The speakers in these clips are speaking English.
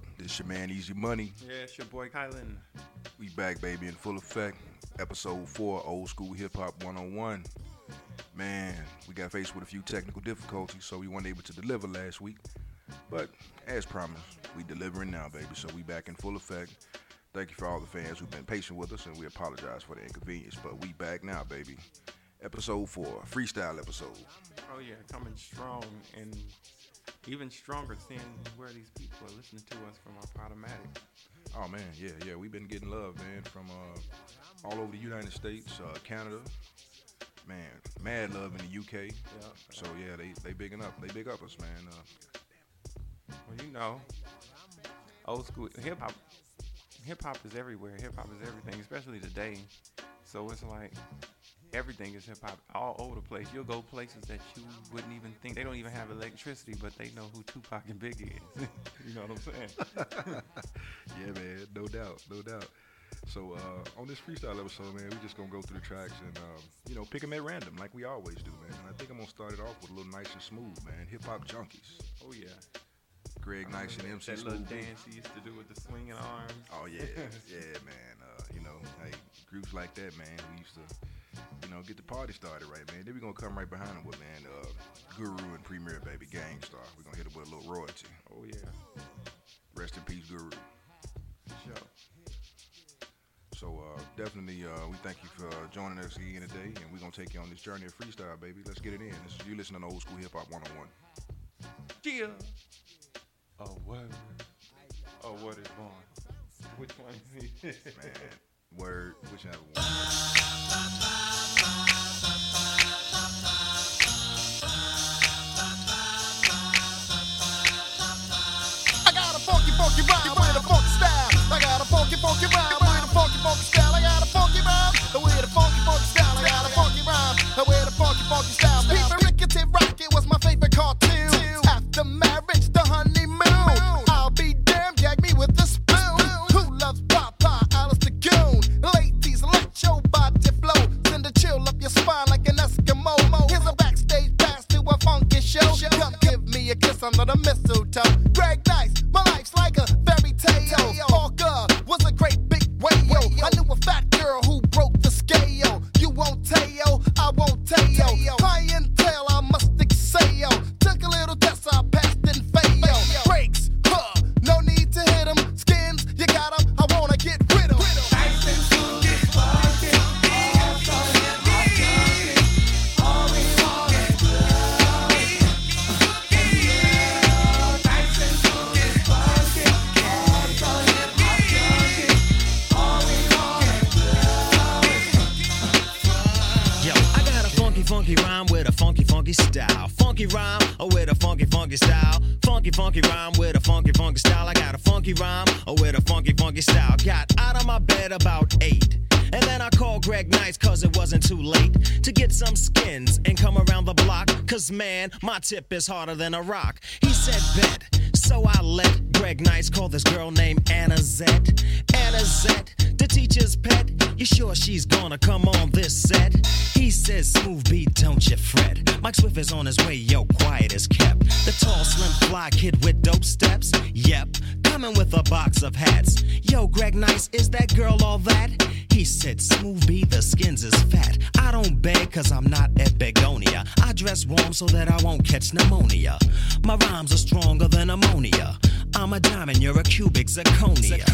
This your man Easy Money. Yeah, it's your boy Kylan. We back, baby, in full effect. Episode 4, Old School Hip Hop 101. Man, we got faced with a few technical difficulties, so we weren't able to deliver last week. But as promised, we delivering now, baby. So we back in full effect. Thank you for all the fans who've been patient with us, and we apologize for the inconvenience. But we back now, baby. Episode 4, freestyle episode. Oh yeah, coming strong and even stronger seeing where these people are listening to us from our Podomatic. Oh man, yeah, we've been getting love, man, from all over the United States, Canada, man, mad love in the UK. Yep. So yeah, they big up us, man. Well, you know, old school hip hop is everywhere. Hip hop is everything, especially today. So it's like everything is hip hop all over the place. You'll go places that you wouldn't even think. They don't even have electricity, but they know who Tupac and Biggie is. You know what I'm saying? Yeah, man, no doubt. So on this freestyle episode, man, we just gonna go through the tracks and pick them at random like we always do, man. And I think I'm gonna start it off with a little nice and smooth, man. Hip Hop Junkies. Oh yeah. Greg Nice and MC that Smooth. little dance he used to do with the swinging arms. Oh yeah, man. Hey, groups like that, man, we used to, get the party started, right, man. Then we gonna come right behind them with, man, Guru and Premier, baby, Gangstar. We gonna hit it with a little royalty. Oh yeah. Rest in peace, Guru. Sure. So definitely, we thank you for joining us again today, and we're gonna take you on this journey of freestyle, baby. Let's get it in. This is you listening to Old School Hip Hop 101. Yeah. A word is born. Which one is he? Man, word, whichever one. I got a funky rhyme with a funky style. I got a funky rhyme with a funky style. I got a funky rhyme with a funky style. I got a funky rhyme with a funky style. People Rickety Rocket was my favorite cartoon. After marriage, the honeymoon. I'll be damned, gag me with a spoon. Who loves Papa, Alice the Goon? Ladies, let your body flow. Send a chill up your spine like an Eskimo. Here's a backstage pass to a funky show. Come give me a kiss under the mistletoe. Greg Nice, my life's like a fairy tale. Parker was a great big whale. I knew a fat girl who broke the scale. You won't tell, I won't tell. Clientele, I must excel. Took a little test, I passed and failed. Breaks, no need to hit 'em. Skins, you got 'em, I wanna get rid of 'em. Nice and smooth, it's funky. All we want is love. Nice and smooth, it's funky. Also hip-hop junkies. All we want is love. Yo, I got a funky rhyme with a funky style. Funky rhyme with a funky style. Funky rhyme with a funky style. I got a funky rhyme with a funky style. Got out of my bed about 8. And then I called Greg Nice cause it wasn't too late to get some skins and come around the block. Cause man, my tip is harder than a rock. He said bet. So I let Greg Nice call this girl named Anna Zett. Anna Zett, the teacher's pet. You sure she's gonna come on this set? He says, smooth beat, don't you fret. Mike Swift is on his way, yo, quiet as kept. The tall, slim, fly kid with dope steps. Yep, coming with a box of hats. Yo, Greg Nice, is that girl all that? He said, smooth beat, the skins is fat. I don't beg cause I'm not at Begonia. I dress warm so that I won't catch pneumonia. My rhymes are stronger than ammonia. I'm a diamond, you're a cubic zirconia.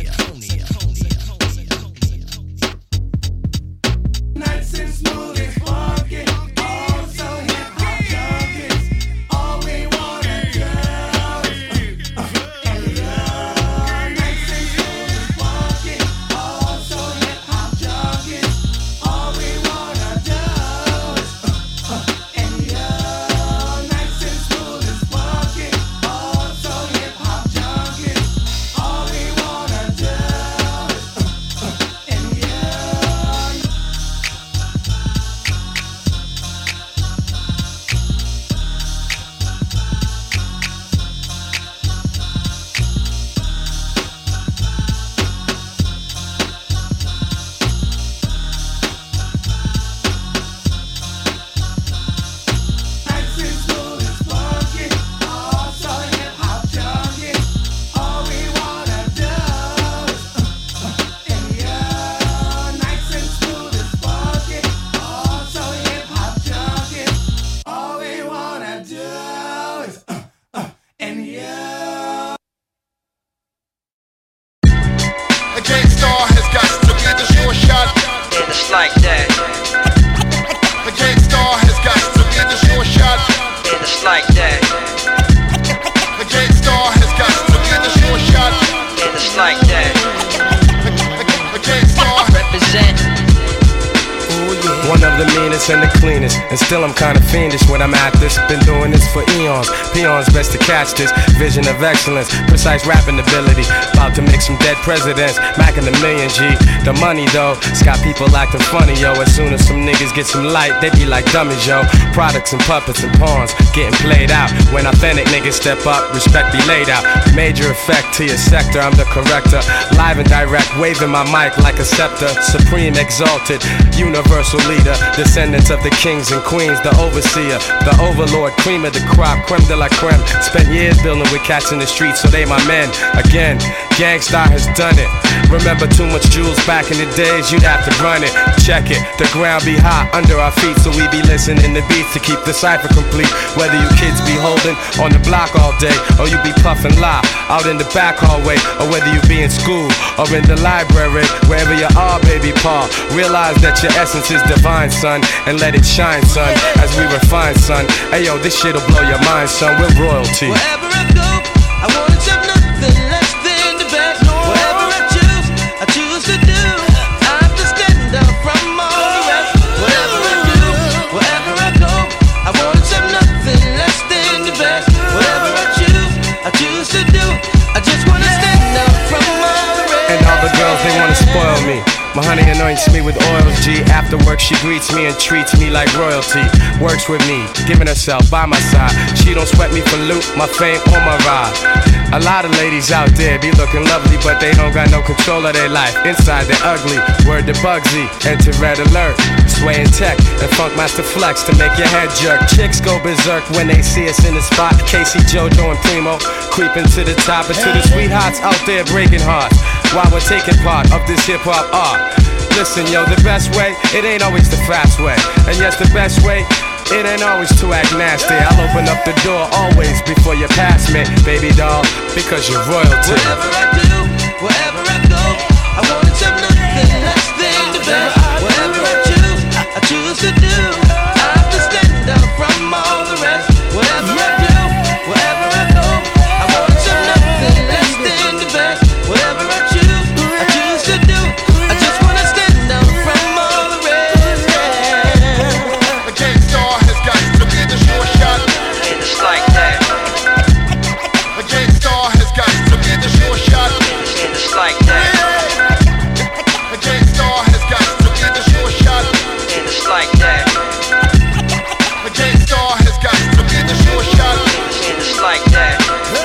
Nice and smooth, it's funky. Also hip-hop junkies. All we wanna do is love. Nice and smooth, it's funky. Also hip-hop junkies. All we wanna do is nice and smooth, it's funky. Also hip-hop junkies. All we wanna do is cleanest and the cleanest. And still I'm kinda fiendish when I'm at this. Been doing this for eons. Peons best to catch this. Vision of excellence, precise rapping ability. About to make some dead presidents, macking the million G. The money though, it's got people acting funny, yo. As soon as some niggas get some light, they be like dummies, yo. Products and puppets and pawns getting played out. When authentic niggas step up, respect be laid out. Major effect to your sector, I'm the corrector. Live and direct, waving my mic like a scepter. Supreme exalted, universal leader. Descendants of the kings and queens, the overseer, the overlord, cream of the crop, creme de la creme. Spent years building with cats in the streets, so they my men. Again, Gangstar has done it. Remember too much jewels back in the days, you'd have to run it. Check it, the ground be hot under our feet, so we be listening to beats to keep the cipher complete. Whether you kids be holding on the block all day, or you be puffing lie out in the back hallway, or whether you be in school or in the library, wherever you are, baby Paul, realize that your essence is divine, son, and let it shine, son, as we refine, son. Hey yo, this shit'll blow your mind, son. We're royalty. Wherever I go, I won't accept nothing less than the best. Whatever I choose to do. I have to stand out from all the rest. Whatever I do, wherever I go, I won't accept nothing less than the best. Whatever I choose to do. I just wanna stand out from all the rest. And all the girls, they wanna spoil me. My honey anoints me with oils, G. After work, she greets me and treats me like royalty. Works with me, giving herself by my side. She don't sweat me for loot, my fame or my ride. A lot of ladies out there be looking lovely, but they don't got no control of their life. Inside they're ugly. Word to Bugsy, enter Red Alert. Sway and Tech and Funkmaster Flex to make your head jerk. Chicks go berserk when they see us in the spot. Casey, JoJo, and Primo creeping to the top, and to the sweethearts out there breaking hearts while we're taking part of this hip-hop art. Listen, yo, the best way, it ain't always the fast way. And yes, the best way, it ain't always to act nasty. I'll open up the door always before you pass me, baby doll, because you're royalty. Whatever I do, wherever I go, I won't accept nothing less than the best. Whatever I choose to do. I have to stand out from all the rest. Whatever I do, wherever I go, I won't accept nothing less than the best. Whatever I choose to do. I just wanna stand out from all the rest. The Gangstar has got to be the sure shot. And it's like that. The Gangstar has got to be the sure shot. And it's like that. The Gangstar has got to be the sure shot. And it's like that. The Gangstar has got to be the sure shot. And it's like that.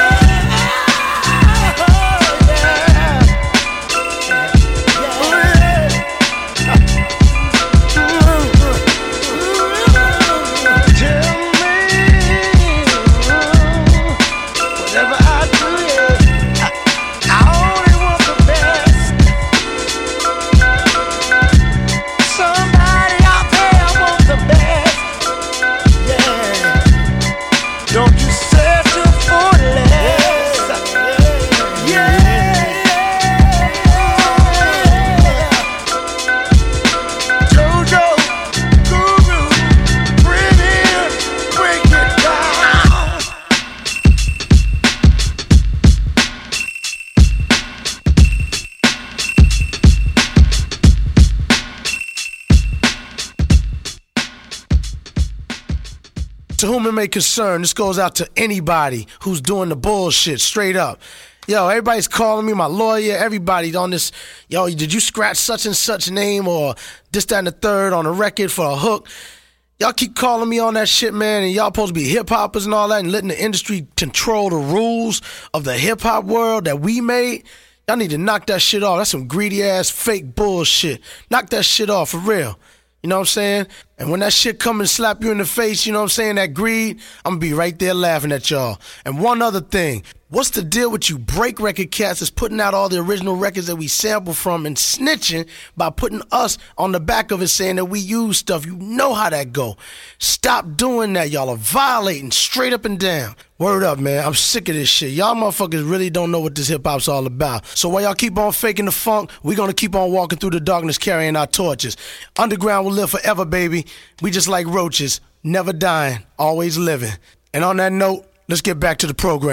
To whom it may concern, this goes out to anybody who's doing the bullshit, straight up. Yo, everybody's calling me, my lawyer, everybody on this. Yo, did you scratch such and such name or this, that, and the third on a record for a hook? Y'all keep calling me on that shit, man, and y'all supposed to be hip-hoppers and all that and letting the industry control the rules of the hip-hop world that we made. Y'all need to knock that shit off. That's some greedy-ass fake bullshit. Knock that shit off, for real. You know what I'm saying? And when that shit come and slap you in the face, you know what I'm saying, that greed, I'm gonna be right there laughing at y'all. And one other thing, what's the deal with you break record cats that's putting out all the original records that we sample from and snitching by putting us on the back of it saying that we use stuff? You know how that go. Stop doing that. Y'all are violating straight up and down. Word up, man. I'm sick of this shit. Y'all motherfuckers really don't know what this hip-hop's all about. So while y'all keep on faking the funk, we gonna keep on walking through the darkness carrying our torches. Underground will live forever, baby. We just like roaches, never dying, always living. And on that note, let's get back to the program.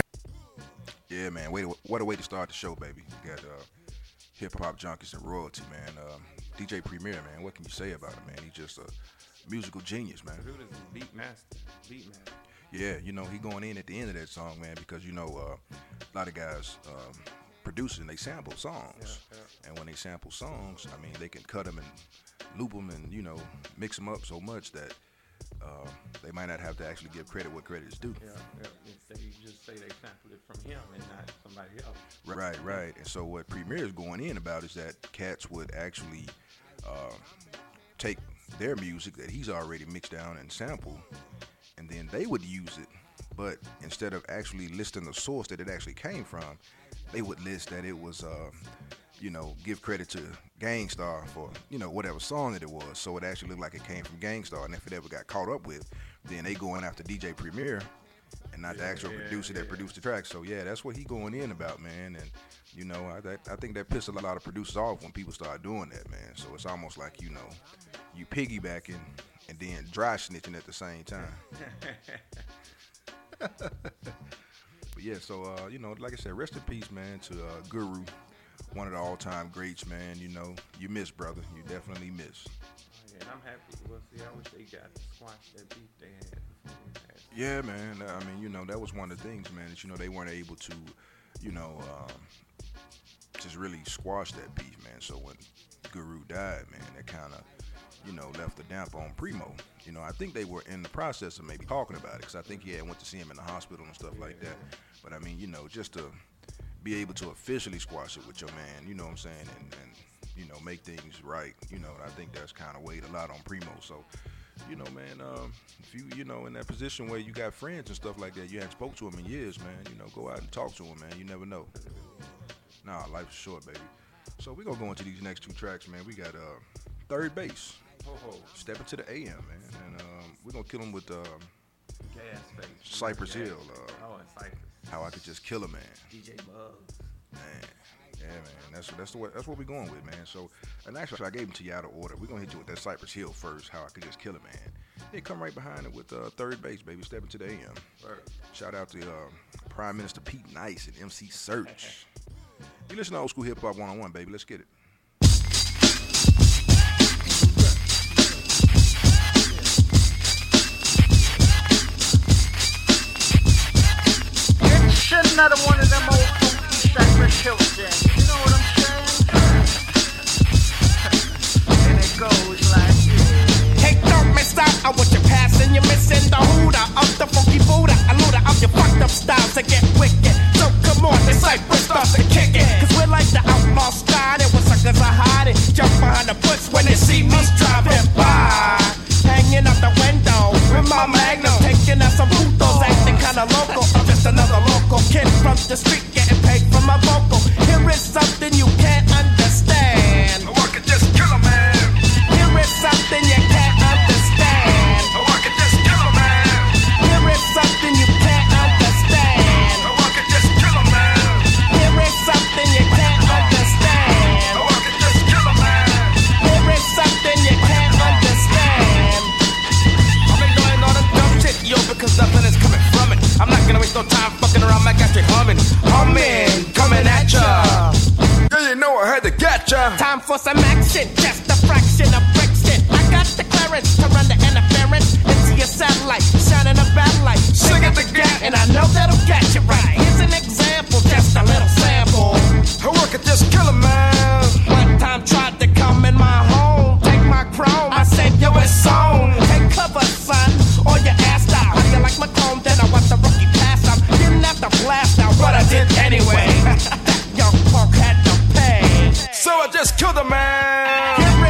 Yeah, man. What a way to start the show, baby. We got hip-hop junkies and royalty, man. DJ Premier, man. What can you say about him, man? He's just a musical genius, man. Groot is a beat master. Yeah, you know, he going in at the end of that song, man, because, you know, a lot of guys producing, they sample songs. And when they sample songs, I mean, they can cut them and loop them and, you know, mix them up so much that they might not have to actually give credit what credit is due. If they just say they sampled it from him and not somebody else. Right. And so what Premier is going in about is that cats would actually take their music that he's already mixed down and sampled, and then they would use it. But instead of actually listing the source that it actually came from, they would list that it was, you know, give credit to Gang Starr for, you know, whatever song that it was. So it actually looked like it came from Gang Starr. And if it ever got caught up with, then they going after DJ Premier and not the actual producer that produced the track. So, yeah, that's what he going in about, man. And, you know, I think that pissed a lot of producers off when people start doing that, man. So it's almost like, you know, you piggybacking and then dry snitching at the same time. But yeah, so you know, like I said, rest in peace, man, to Guru, one of the all-time greats, man. You know, you miss, brother. You definitely miss. Yeah, and I'm happy. Well, see, I wish they got to squash that beef they had before they passed. Yeah, man. I mean, you know, that was one of the things, man, that, you know, they weren't able to, you know, just really squash that beef, man. So when Guru died, man, that kind of, you know, left a damp on Primo. You know, I think they were in the process of maybe talking about it, because I think he had went to see him in the hospital and stuff like that. But I mean, you know, just to be able to officially squash it with your man, you know what I'm saying, and you know, make things right, you know, I think that's kind of weighed a lot on Primo. So, you know, man, if you know, in that position where you got friends and stuff like that, you haven't spoke to him in years, man, you know, go out and talk to him, man. You never know. Nah, life's short, baby. So we're going to go into these next two tracks, man. We got Third Base. Step into the AM, man. And we're going to kill him with Gas Face. Cypress Hill. And Cypress. How I Could Just Kill a Man. DJ Bugs. Man. Yeah, man. That's what we're going with, man. So, and actually, I gave them to you out of order. We're going to hit you with that Cypress Hill first, How I Could Just Kill a Man. They come right behind it with Third Base, baby. Step into the AM. Word. Shout out to Prime Minister Pete Nice and MC Search. You listen to Old School Hip Hop 101, baby. Let's get it. It's another one of them old funky Cypress Hill things. You know what I'm saying? And it goes like this. Hey, don't miss out on what you're passing. You're missing the hooter of the funky Buddha. A looter of your fucked up styles to get wicked. So come on, the Cypress starts to kick it. Cause we're like the outlaw style. And when suckers are hiding, jump behind the bush when they see me driving by. Hanging out the window with my magnum, taking out some putos, acting kinda local. I'm just another local kid from the street, getting paid for my vocal. Here is something you can't understand. I could just kill a man. Here is something you can't understand. I could just kill a man. Here is something you can't understand. I could just kill a man. Here is something you can't understand. I could just kill a man. Here is something you can't understand. I've been doing all the dumb shit, yo, because nothing is coming from it. I'm not gonna waste no time fucking around, my guy straight humming. Humming, coming at ya. Yeah, you know I had to get ya. Time for some action, just a fraction of friction. I got the clearance to run the interference into your satellite, shining a bad light. Sing at the gap, and I know that'll get you right. Here's an example, just a little sample. I could just kill a man. One time tried to come in my home, take my chrome, I said, yo, it's on. Take cover, son, or your ass out. How do you like my chrome? Then I watched the rookie pass out. Didn't have to blast out, but I did anyway. That young punk had to pay. So I just killed a man. Here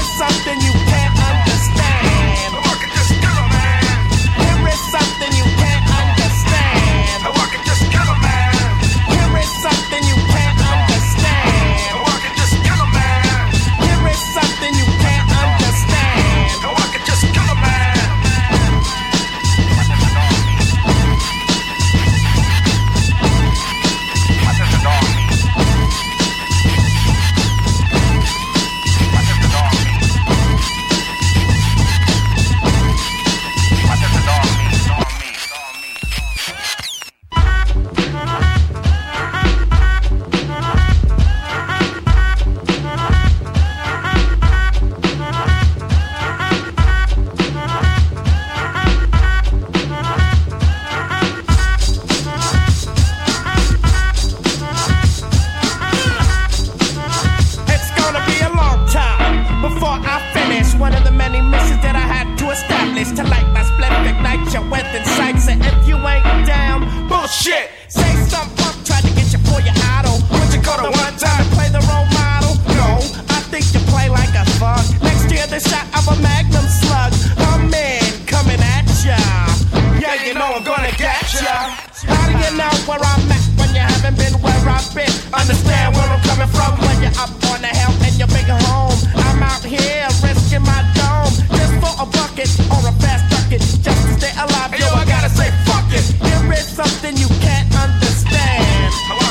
bullshit. Say some punk tried to get you for your idol. Would you go to one time and play the role model? No, I think you play like a thug. Next year the shot of a magnum slug. A man coming at ya. Yeah, you know I'm gonna get ya. How do you know where I'm at when you haven't been where I've been? Understand where I'm coming from when you're up on the hill in your big home. I'm out here risking my dome just for a bucket or a fast bucket just to stay alive. Yo, I gotta say fuck it. Here is something you can't understand.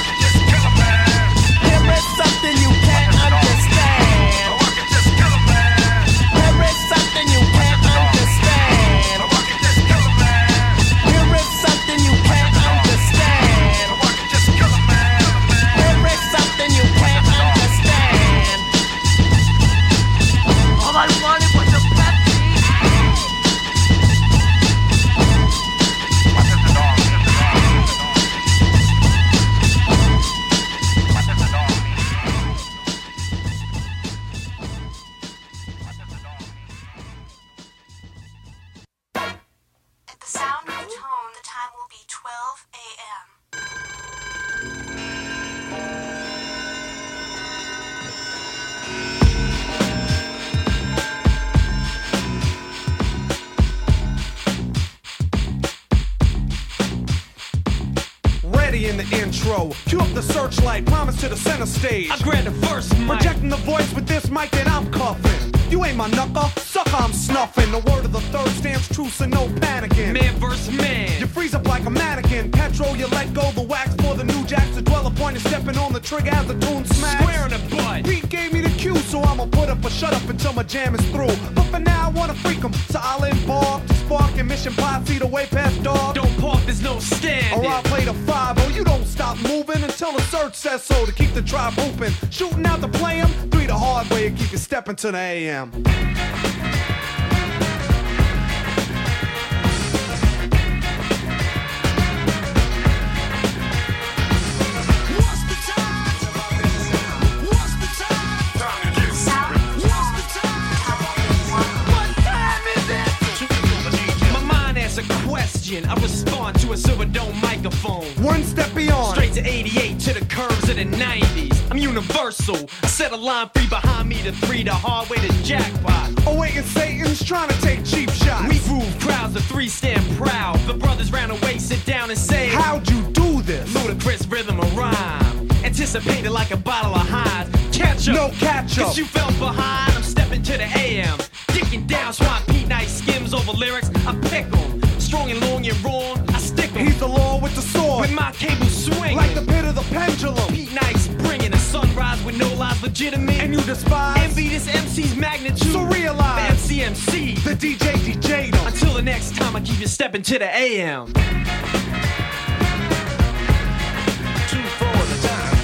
Here is something you can't understand. Here is something you can't understand. Here is something you can't understand. Here is something you can't understand. All I wanted was a Pepsi. At the sound of the tone, the time will be 12 a.m. Ready in the intro, cue up the searchlight, promise to the center stage. I grab the first mic, projecting the voice with this mic that I'm cuffing. You ain't my knucker, sucker, I'm snuffing. The word of the third stands true, so no panicking. Man versus man. You freeze up like a mannequin. Petrol, you let go the wax for the new jacks. The dweller point is stepping on the trigger as the tune smacks. Square in the butt. Pete gave me the cue, so I'ma put up or shut up until my jam is through. But for now, I wanna freak 'em, so I'll embark to spark and mission posse the way past dog. Don't park, there's no standing. Or I'll play the 5-0, you don't stop moving until the search says so to keep the tribe hooping. Shooting out to play 'em, 3 the hard way and keep you stepping to the AM. I respond to a silver dome microphone. One step beyond, straight to 88 to the curves of the 90s. I'm universal. I set a line free behind me to 3, the hard way to jackpot. Awaiting Satan's trying to take cheap shots. We groove crowds, the 3 stand proud. The brothers round the way sit down and say, how'd you do this? Ludicrous rhythm of rhyme, anticipated like a bottle of highs. Catch up, no catch up, cause you fell behind. I'm stepping to the AM, dicking down swamp Pete Nice skims over lyrics. I pick 'em, strong and long and wrong, I stick 'em. He's the law with the sword, with my cable swinging like the pit of the pendulum. Pete Nice bringing a sunrise with no lies legitimate. And you despise, envy this MC's magnitude. So realize, the MC, the DJ them. Until the next time I keep you stepping to the AM. 2 for the time.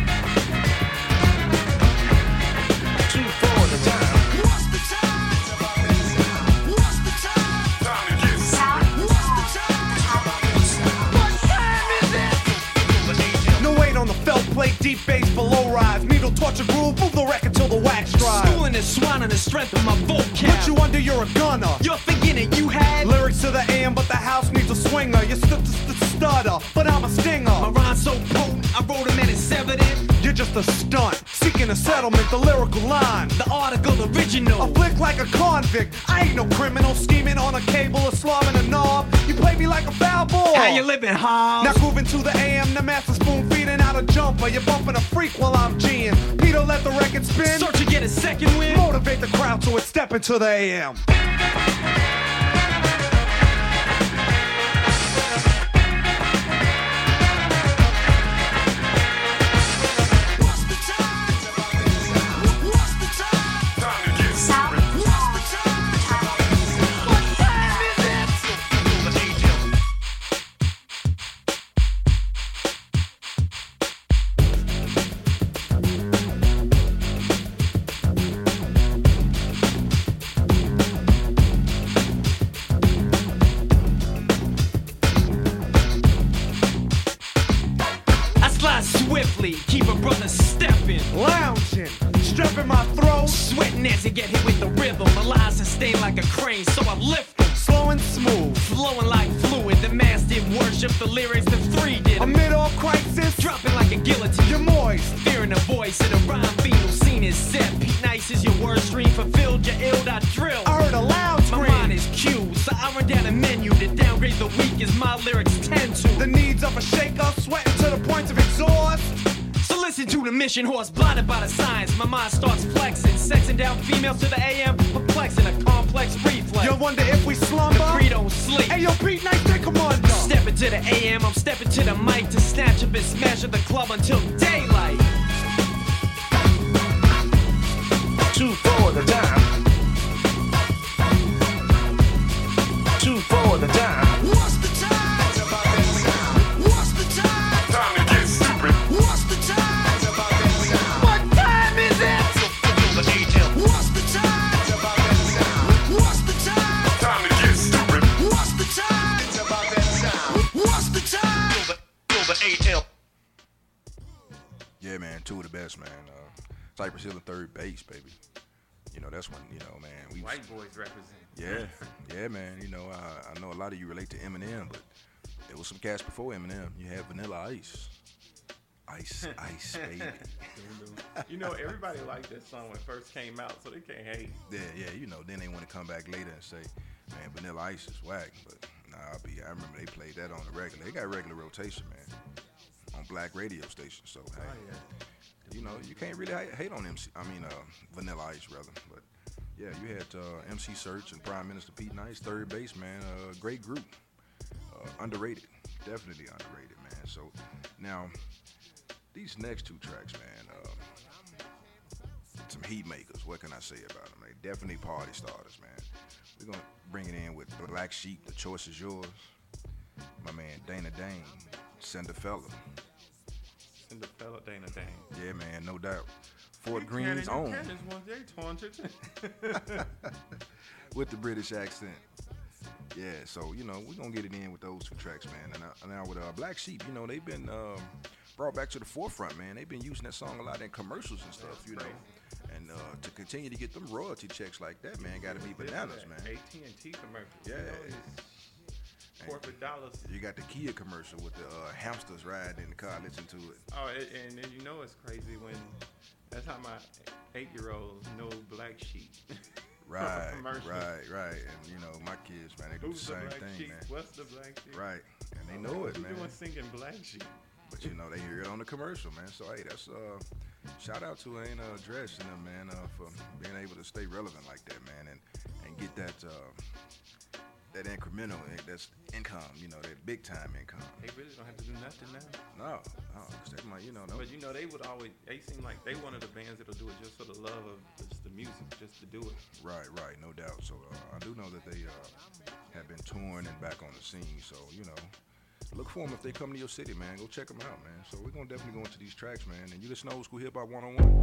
2 for the time. What's the time? What's the time? Time to get Sound What's the time? What time is it? No weight on the felt plate, deep bass below rise. Needle torture groove, move the record till the wax dries. Schooling is swine on the strength of my vocab. Put you under, you're a gunner. You're thinking that you had lyrics to the AM, but the house needs a swinger. You stutter, but I'm a stinger. My rhyme's so potent, I wrote them and it's evident. You're just a stunt, seeking a settlement, the lyrical line. The article original. A flick like a convict. I ain't no criminal, scheming on a cable or slobbing a knob. You play me like a foul ball. How you living, Hobbs? Now grooving to the AM, the master spoon feeding out a jumper. You're bumping a freak while I'm G'ing. Peter, let the record spin. Search to get a second win. Motivate the crowd so it's stepping to the AM. Swiftly, keep a brother stepping, lounging, strapping my throat, sweating as you get hit with the rhythm. My lines sustain like a crane, so I lift them. slow and smooth. Flowing like fluid, the mass did worship the lyrics, the three did. Amid all crisis, dropping like a guillotine. You're moist, fearing a voice in a rhyme fetal scene is set. Pete Nice is your word stream, fulfilled your ill dot drill. I heard a loud scream. My mind is cued, so I run down a menu to downgrade the weak as my lyrics tend to. The needs of a shaker, sweating to the point of exhaust. So listen to the mission horse, blinded by the signs. My mind starts flexing, sexing down females to the AM, perplexing a complex reflex. You'll wonder if we slumber. The free don't sleep. Hey, yo, Pete Nice, take him under. Stepping to the AM, I'm stepping to the mic to snatch up and smash at the club until daylight. 2 for the dime. 2 for the dime. What's the time? What's the time? Time to get stupid. What's the time? What time is it? What's the time? What's the time? Time to get stupid. What's the time? What's the time? Yeah, man, two of the best, man. Cypress Hill and third base, baby. You know, that's when, you know, man. We White boys represent. Yeah, man. You know, I know a lot of you relate to Eminem, but there was some cats before Eminem. You had Vanilla Ice. Ice, baby. You know, everybody liked that song when it first came out, so they can't hate. Yeah, you know, then they want to come back later and say, man, Vanilla Ice is whack. But nah, I remember they played that on the regular. They got regular rotation, man, on black radio stations. So, hey. Oh, yeah. You know, you can't really hate on Vanilla Ice, rather. But, yeah, you had MC Search and Prime Minister Pete Nice, third base, man. Great group. Underrated. Definitely underrated, man. So, now, these next two tracks, man, some heat makers. What can I say about them? They definitely party starters, man. We're going to bring it in with Black Sheep, The Choice Is Yours. My man, Dana Dane, Cinderfella. Dana Dane. Yeah, man, no doubt. Fort Green's own. With the British accent. Yeah, so, you know, we're going to get it in with those two tracks, man. And now with Black Sheep, you know, they've been brought back to the forefront, man. They've been using that song a lot in commercials and stuff, you know. And to continue to get them royalty checks like that, man, got to be bananas, man. AT&T commercial. Yeah. You know, corporate dollars. You got the Kia commercial with the hamsters riding in the car, listen to it. Oh, and you know it's crazy when that's how my 8-year-olds know Black Sheep. Right. And you know, my kids, man, they do the same thing, sheep? Man. What's the Black Sheep? Right. And they know it, man. Doing singing Black Sheep. But you know, they hear it on the commercial, man. So hey, that's shout out to Ain't Dress and them, man, for being able to stay relevant like that, man, and get that incremental, that's income, you know, that big time income. They really don't have to do nothing now. No, cause they might, you know. But you know, they would always. They seem like they one of the bands that'll do it just for the love of just the music, just to do it. Right, no doubt. So I do know that they have been touring and back on the scene. So you know, look for them if they come to your city, man. Go check them out, man. So we're gonna definitely go into these tracks, man. And you listen to Old School Hip Hop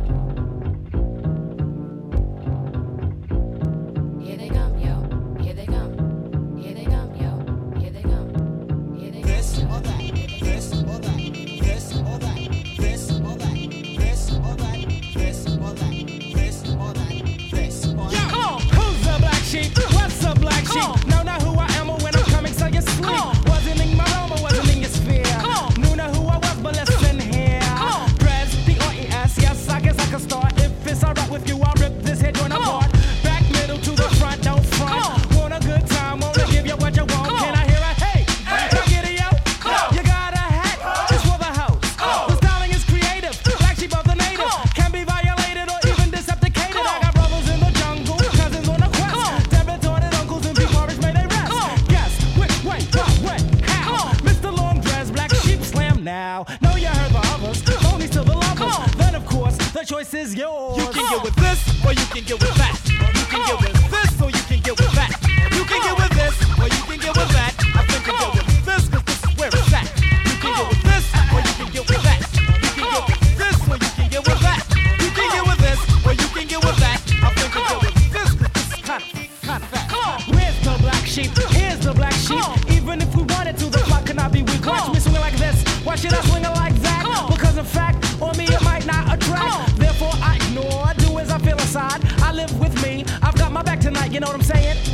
101. Here they come, yo. Here they come. Here they come, yo. Here they come. Here they come. This or that. This or that. This or that. This or that. This or that. This or that. This or that. This or that. Come on, who's the black sheep? What's the black sheep? Know not who I am or when I'm coming, so you sleep. Wasn't in my realm or wasn't in your sphere. Knew not who I was, but listen here. Dress, D-R-E-S, yes, I guess I can start. If it's alright with you, I'll rip this head joint apart. Back middle to the front, don't front. Want a good time, wanna give you what you want. Can I hear a hey? Get it, yo? You got a hat, it's for the house. The styling is creative, black sheep of the native. Can be violated or even decepticated. I got brothers in the jungle, cousins on the quest. Debit-ordered uncles and big porridge may they rest. Guess which way, what, when, how? Mr. Long Dress, black sheep slam now. Know you heard the others, only to the lovers. Then of course, the choice is yours. You can get with this, or you can get with that. You can get with this, or you can get with that. You can get with this, or you can get with that. I think you get with this, cause this is where it's at. You can get with this, or you can get with that. You can get with this, or you can get with that. You can get with this, or you can get with that. I think you get with this, cause this is kind of that. Where's the black sheep? Here's the black sheep. Even if we wanted to, the clock cannot be weak. Watch me swing like this. Why should I swing it like that? Because in fact, on me it might not attract. Therefore I ignore, do as I feel inside. I live with me, I've got my back tonight, you know what I'm saying?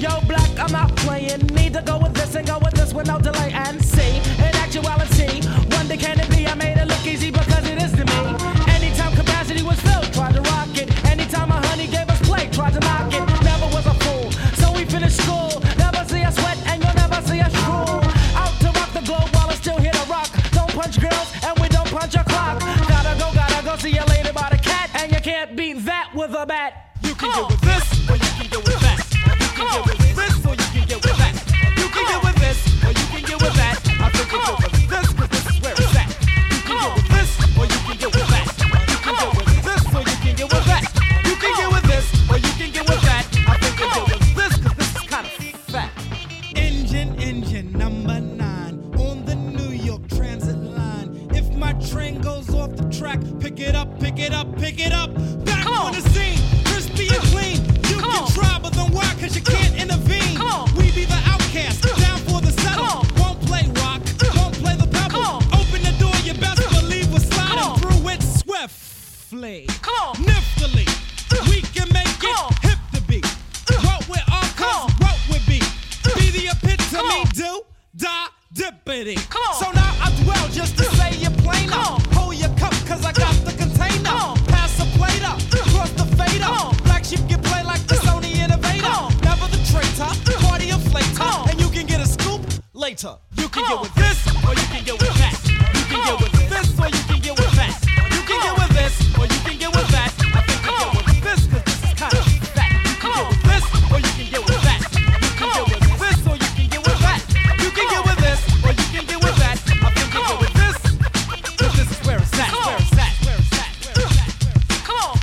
Yo, black, I'm not playing. Need to go with this and go with this with no delay and see. In actuality, wonder can it be? I made it look easy because it is to me. Anytime capacity was filled, tried to rock it. Anytime my honey gave us play, tried to knock it. Never was a fool, so we finished school. Never see us sweat and you'll never see us drool. Out to rock the globe while it's still here to rock. Don't punch girls and we don't punch a clock. Gotta go see you later by the cat. And you can't beat that with a bat. You can get with this, or you can get with that. You can get with this, or you can get with that. You can get with this, or you can get with that. I think you get with this, cause this is where it's at. You can get with this, or you can get with that. You can get with this, or you can get with that. You can get with this, or you can get with that. I think you get with this, cause this is kind of fat. Engine number 9 on the New York Transit line. If my train goes off the track, pick it up, pick it up, pick it up. Back on the scene, crispy and clean. You can try, but then why? Cause you can't intervene. We be the outcast, down for the settle. Won't play rock, won't play the pebble. Open the door, you best believe we're sliding through it swiftly. Niftily, we can make it hip to be. What we are, cause what we be. Be the epitome, do, die, dippity. So now I dwell just to say you plain up. Hold your cup, cause I got the container. Pass a plate up, cross the fader. Black sheep can play like the Sony Innovator. Never the traitor, party inflator. And you can get a scoop later. You can get with this, or you can get with that. You can get with this, or you can get with that. You can get with this, or you can get with that. I think you get with this, cause this is kind of fat. You can get with this, or you can get with that. You can get with this, or you can get with that. You can get with this, or you can get with that. I think you get with this, cause this is where it's at. Where it's at. Where it's at. Where it's at. Come on.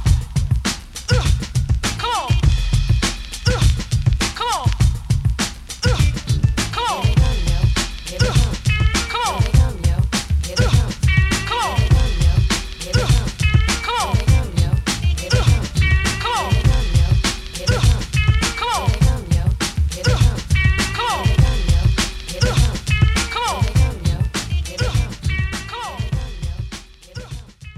Come on. Come on. Come on. Here they come, yo. Here they come. Come on. Here they come, yo. Here they come. Come on. Here they come, yo. Here they come. Come on. Here they come, yo. Here they come. Come on. Here they come, yo. Here they come. Come on. Here they come, yo. Here they come. Come on. Here they come.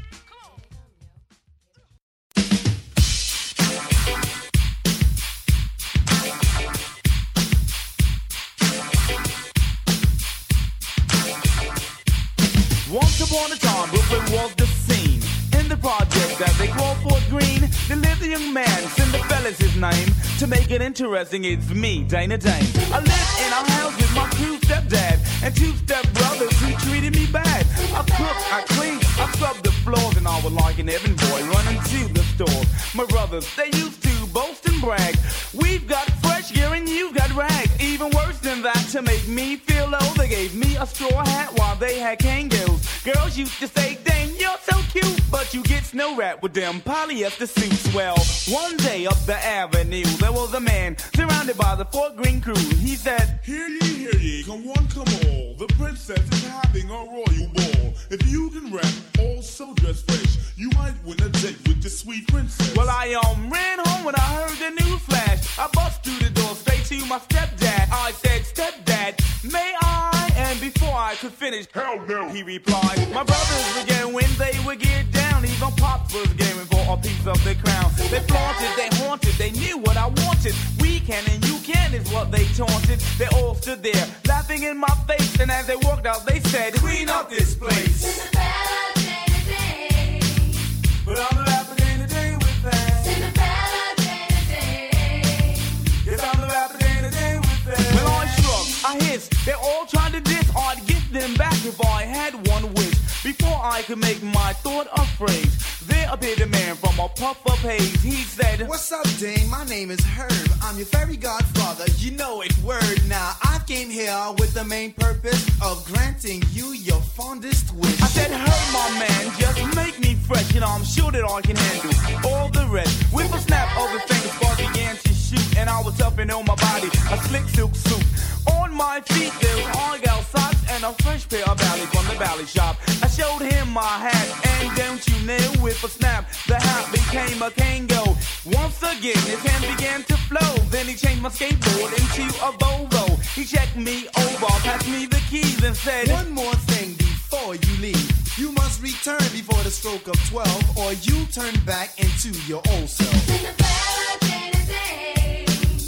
Once upon a time, Brooklyn was the scene. In the project that they call Fort Greene, there lived a young man, Cinderella's his name. To make it interesting, it's me, Dana Dane. I lived in a house with my two stepdad and two stepbrothers who treated me bad. I cooked, I cleaned, I scrubbed the floors, and I was like an Evan boy running to the store. My brothers, they used to boast and brag. We've got fresh gear and you've got rags. Even worse than that, to make me feel low, they gave me a straw hat while they had Kangols. Girls used to say, Dane, you're so cute, but you get snow wrapped with them polyester suits. Well, one day up the avenue, there was a man surrounded by the Fort Greene crew. He said, Hear ye, come one, come all. The princess is having a royal ball. If you can rap, also dress fresh, you might win a date with the sweet princess. well, I ran home when I heard the news flash. I bust through the door straight to my stepdad. I said, Stepdad, may I? And before I could finish, Hell no. he replied, my brothers would get when they would get down. Even Pops was gaming for a piece of the crown. They flaunted, they haunted, they knew what I wanted. We can and you can is what they taunted. They all stood there, laughing in my face. And as they walked out, they said, clean up this place. But I'm the rapper day to day with that. Yes, I'm the rapper day to day with that. Well, I shrugged, I hissed. They all tried to diss. I'd give them back if I had one wish. Before I could make my thought a phrase, there appeared a man from a puff of haze. He said, What's up, Dane? My name is Herb. I'm your fairy godfather. You know it, word. Now, I came here with the main purpose of granting you your fondest wish. I said, Herb, my man, just make me fresh, and I'm sure that I can handle all the rest. With a snap of his fingers, Spark began to shoot, and I was upping on my body a slick silk suit. On my feet, there was argyle socks and a fresh pair of ballies from the bally shop. I showed him my hat, and don't you know, with a snap, the hat became a Kango. Once again, his hand began to flow. Then he changed my skateboard into a Volvo. He checked me over, passed me the keys, and said, One more thing before you leave. You must return before the stroke of 12, or you turn back into your old self. But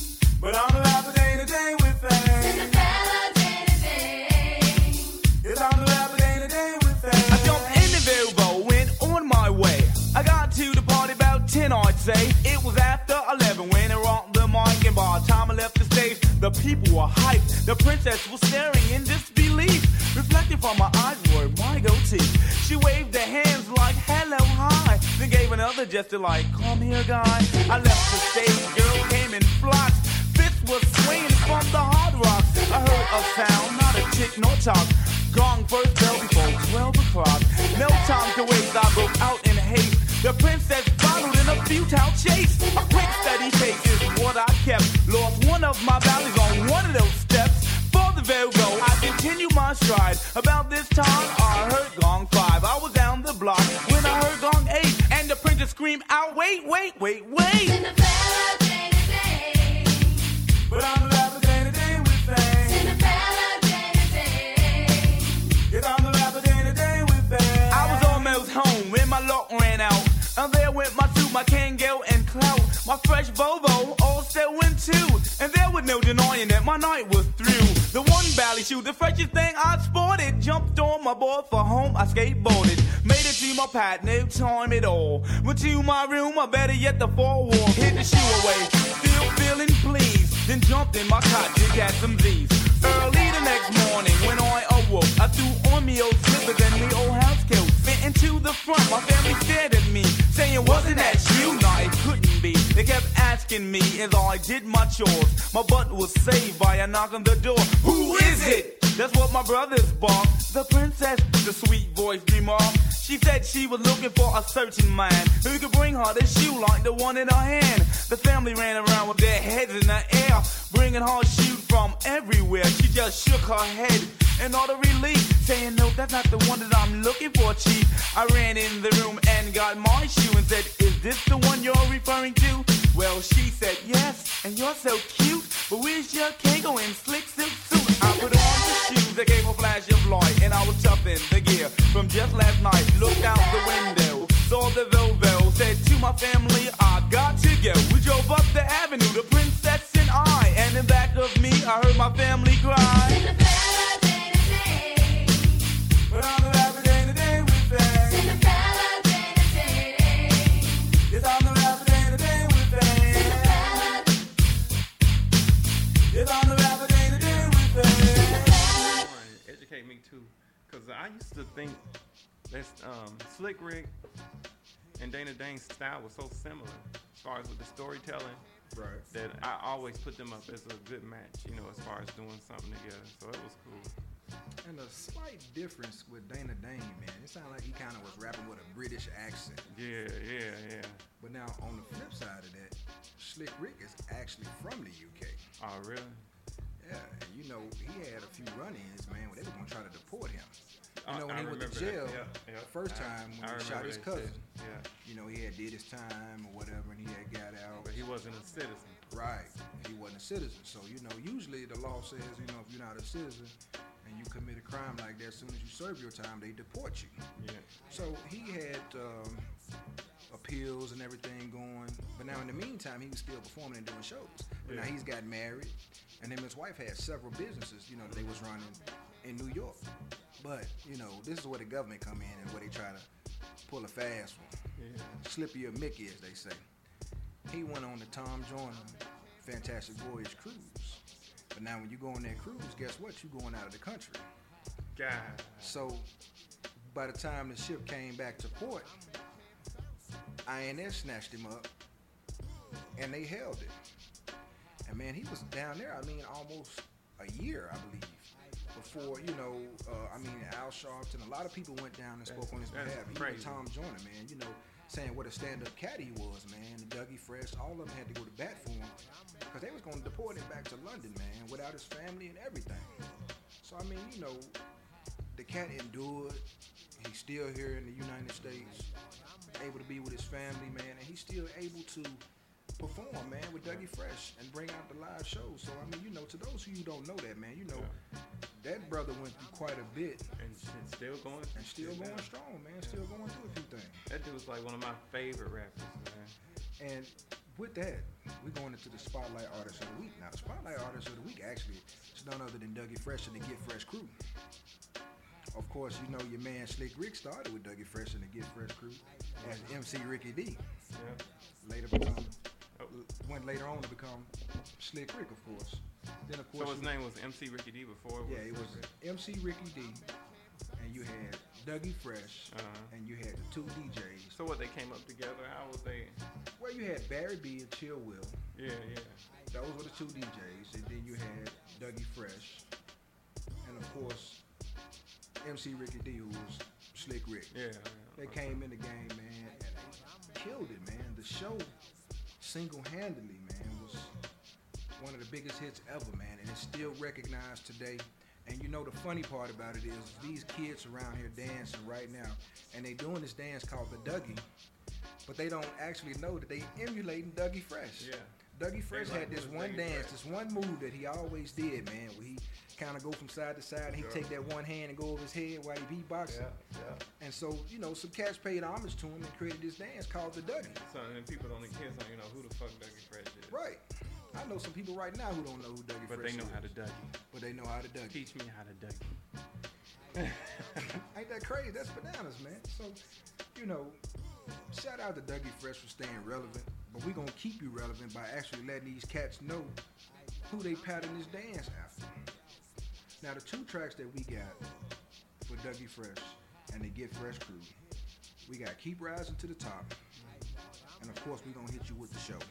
But I'm alive day to day with fame. Cinderella day to day. It's I'm alive day to day with fame. I jumped in the Volvo, went on my way. I got to the party about 10, I'd say. It was after 11 when I rocked the mic, and by the time I left the stage, the people were hyped. The princess was staring in disbelief. Reflecting from my eyes were my goatee. She waved her hands like hello, hi. Then gave another gesture like, come here, guy. I left the stage, girl came in flocks. Fists was swinging from the hard rocks. I heard a sound, not a tick nor talk. Gong first bell before 12 o'clock. No time to waste, I broke out in haste. The princess followed in a futile chase. A quick steady pace is what I kept. Lost one of my values on one of those steps. For the Volvo, I continued my stride. About this time, I heard gong 5. I was down the block when I heard gong 8. And the princess screamed out, wait, wait, wait, wait. Cinderella day to day. But I'm alive day to day with fame. Cinderella day to day. Yes, I'm alive day to day with fame. I was almost home when my lock ran out. And there went my suit, my Kangol and clout. My fresh Volvo also went too. And there was no denying that my night was through. The one bally shoe, the freshest thing I sported. Jumped on my board for home, I skateboarded. Made it to my pad, no time at all. Went to my room, or better yet the four wall. Hid the shoe away, still feeling pleased. Then jumped in my cot to catch some Z's. Early the next morning when I awoke, I threw on me old slippers and me old house coat. Went into the front, my family stared at me, saying, wasn't that you? No, it couldn't be. They kept asking me as I did my chores. My butt was saved by a knock on the door. Who is it? That's what my brothers barked. The princess, the sweet voice remarked. She said she was looking for a certain man who could bring her the shoe like the one in her hand. The family ran around with their heads in the air, bringing her shoes from everywhere. She just shook her head in utter relief, saying, no, that's not the one that I'm looking for, chief. I ran in the room and got my shoe and said, is this the one you're referring to? Well, she said, yes, and you're so cute, but where's your Kangol and slick silk suit? I put on the shoes that gave a flash of light, and I was chuffing the gear from just last night. Looked out the window, saw the Volvo, said to my family, I got to go. We drove up the avenue, the princess and I, and in back of me, I heard my family cry. Cinderella day to day. But I'm alive day to day with fame. Cinderella day to day. Yes, I'm alive day to day with fame. Yes, I'm alive day to day with fame. Educate me too, because I used to think that Slick Rick and Dana Dane's style was so similar as far as with the storytelling. Right. That I always put them up as a good match, you know, as far as doing something together. So it was cool. And a slight difference with Dana Dane, man. It sounded like he kind of was rapping with a British accent. Yeah. But now on the flip side of that, Slick Rick is actually from the UK. Oh, really? Yeah, and you know, he had a few run-ins, man, where they were going to try to deport him. You know, when I he went to remember jail, that. Yeah. first time when he shot his cousin. Yeah. You know, he had did his time or whatever, and he had got out. But he wasn't a citizen. Right. He wasn't a citizen. So, you know, usually the law says, you know, if you're not a citizen and you commit a crime like that, as soon as you serve your time, they deport you. Yeah. So he had appeals and everything going. But now in the meantime, he was still performing and doing shows. But now he's got married, and him and his wife had several businesses, you know, that they was running in New York. But, you know, this is where the government come in and where they try to pull a fast one. Yeah. Slippy or Mickey, as they say. He went on the Tom Joyner Fantastic Voyage cruise. But now when you go on that cruise, guess what? You going out of the country. God. So by the time the ship came back to port, INS snatched him up and they held him. And man, he was down there, I mean, almost a year, I believe, before, you know, Al Sharpton, a lot of people went down and spoke on his behalf. Even Tom Joyner, man, you know, saying what a stand-up cat he was, man. Dougie Fresh, all of them had to go to bat for him because they was going to deport him back to London, man, without his family and everything. So, I mean, you know, the cat endured. He's still here in the United States, able to be with his family, man, and he's still able to perform, man, with Dougie Fresh and bring out the live shows. So, I mean, you know, to those of you who don't know that, man, you know, that brother went through quite a bit. And still going. And still going strong, man. Still going through a few things. That dude's like one of my favorite rappers, man. And with that, we're going into the Spotlight Artist of the Week. Now, the Spotlight Artist of the Week actually is none other than Dougie Fresh and the Get Fresh crew. Of course, you know your man Slick Rick started with Dougie Fresh and the Get Fresh crew as MC Ricky D. Yeah. Went later on to become Slick Rick, of course. Then, of course, so his name was MC Ricky D before? It was MC Ricky D, and you had Dougie Fresh, and you had the two DJs. So what, they came up together? How was they? Well, you had Barry B and Chill Will. Yeah. Those were the two DJs, and then you had Dougie Fresh, and of course, MC Ricky D, who was Slick Rick. Yeah. They came in the game, man, and they killed it, man. The show, single-handedly, man, was one of the biggest hits ever, man, and it's still recognized today. And you know the funny part about it is these kids around here dancing right now, and they doing this dance called the Dougie, but they don't actually know that they emulating Dougie Fresh. Yeah. Dougie Fresh had this one dance, this one move that he always did, man, where he kind of go from side to side and he take that one hand and go over his head while he beatboxing. Yeah. And so, you know, some cats paid homage to him and created this dance called the Dougie. So, and people don't, kids don't even know who the fuck Dougie Fresh is. Right. I know some people right now who don't know who Dougie Fresh is. But they know how to Dougie. But they know how to Dougie. Teach me how to Dougie. Ain't that crazy? That's bananas, man. So, you know, shout out to Dougie Fresh for staying relevant. But we're going to keep you relevant by actually letting these cats know who they pattern this dance after. Now, the two tracks that we got for Dougie Fresh and the Get Fresh crew, we got Keep Rising to the Top, and of course, we're going to hit you with the show.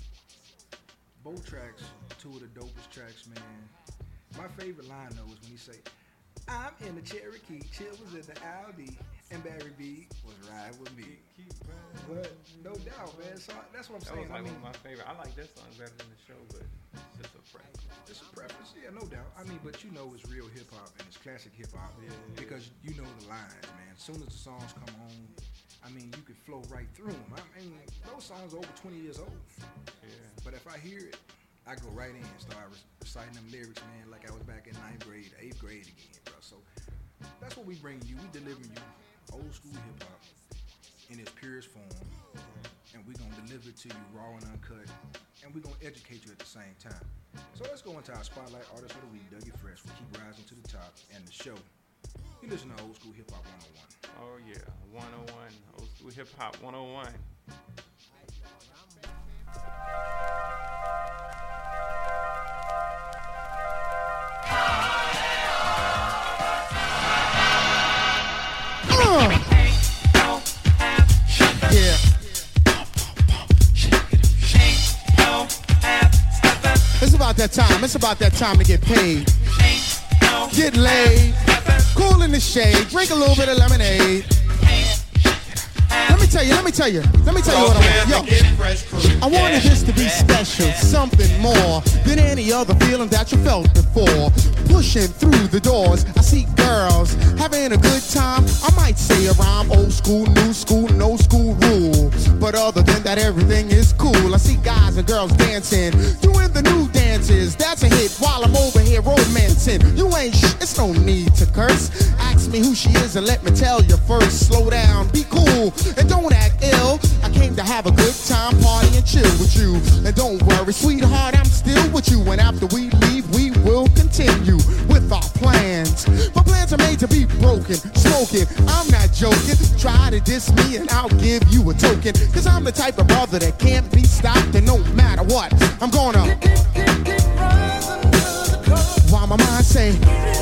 Both tracks, two of the dopest tracks, man. My favorite line, though, is when he say, I'm in the Cherokee, Chill was in the Audi, and Barry B was riding with me. But no doubt, man. So that's what I'm saying. That was like one of my favorite. I like that song better than the show, but it's just a preference. It's a preference, yeah, no doubt. I mean, but you know it's real hip hop and it's classic hip hop because you know the lines, man. As soon as the songs come on, I mean, you can flow right through them. I mean, those songs are over 20 years old. Yeah. But if I hear it, I go right in and start reciting them lyrics, man, like I was back in 9th grade, 8th grade again, bro. So that's what we bring you. We delivering you old school hip hop in its purest form, and we're gonna deliver it to you raw and uncut, and we're gonna educate you at the same time. So let's go into our Spotlight Artist of the Week, Dougie Fresh. We keep rising to the top, and the show. You listen to Old School Hip Hop 101. Oh yeah, 101, Old School Hip Hop 101. Yeah. It's about that time. It's about that time to get paid. Get laid. Cool in the shade. Drink a little bit of lemonade. Let me tell you what I want. Yo, I wanted this to be special, something more than any other feeling that you felt before. Pushing through the doors, I see girls having a good time. I might say a rhyme, old school, new school, no school rule. But other than that, everything is cool. I see guys and girls dancing, doing the new dances. That's a hit while I'm over here romancing. You ain't it's no need to curse. Ask me who she is and let me tell you first. Slow down, be cool, and don't act ill. I came to have a good time, party and chill with you. And don't worry, sweetheart, I'm still with you. And after we leave, we will continue with our plans. My plans are made to be broken, smoking. I'm not joking. Try to diss me and I'll give you a token. Cause I'm the type of brother that can't be stopped. And no matter what, I'm gonna while my mind say,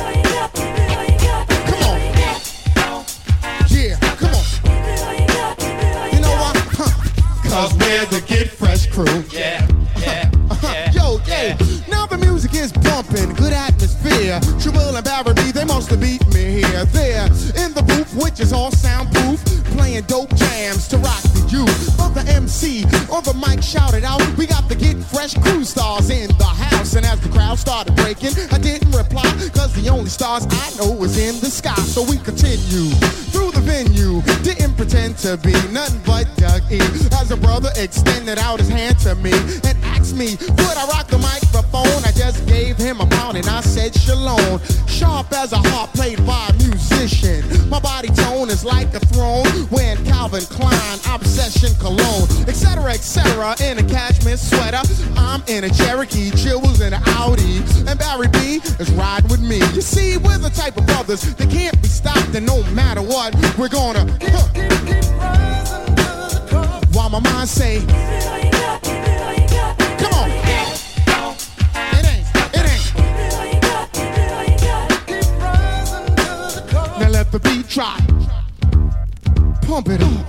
come on. Yeah, come on. You know what? Cause we're the Get Fresh crew. Yeah. Yo, yeah. Now the music is bumping, good atmosphere. Triple and Barry B, they must have beat me here. There in the booth, which is all soundproof, playing dope jams to rock the youth. But the MC on the mic shouted out, we got the Get Fresh crew stars in the house. And as the crowd started breaking, I didn't reply, cause the only stars I know is in the sky. So we continue through the venue, didn't pretend to be nothing but Dougie. As a brother extended out his hand to me and asked me, would I rock the microphone? I just gave him a pound and I said shalom. Sharp as a harp played by a musician. My body tone is like a throne when Calvin Klein, Obsession Cologne, etc., etc. in a cashmere sweater. I'm in a Cherokee, Jewels in an Audi, and Barry B is riding with me. You see, we're the type of brothers that can't be stopped, and no matter what, we're gonna keep rising to the top. While my mind say, give it all you got, give it all you got. Come on. It ain't. Give it all you got, give it all you got. Keep rising to the top. Now let the beat drop. Pump it up.